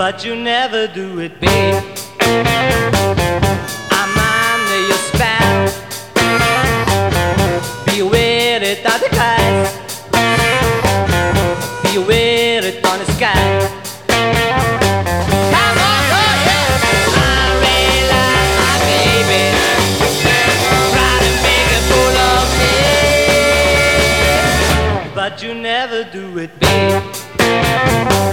but you never do it, babe. I'm under your spell. Beware it on the clouds, beware it on the sky. Come on, oh yeah! I really like my baby. Try to make a fool of me, but you never do it, babe.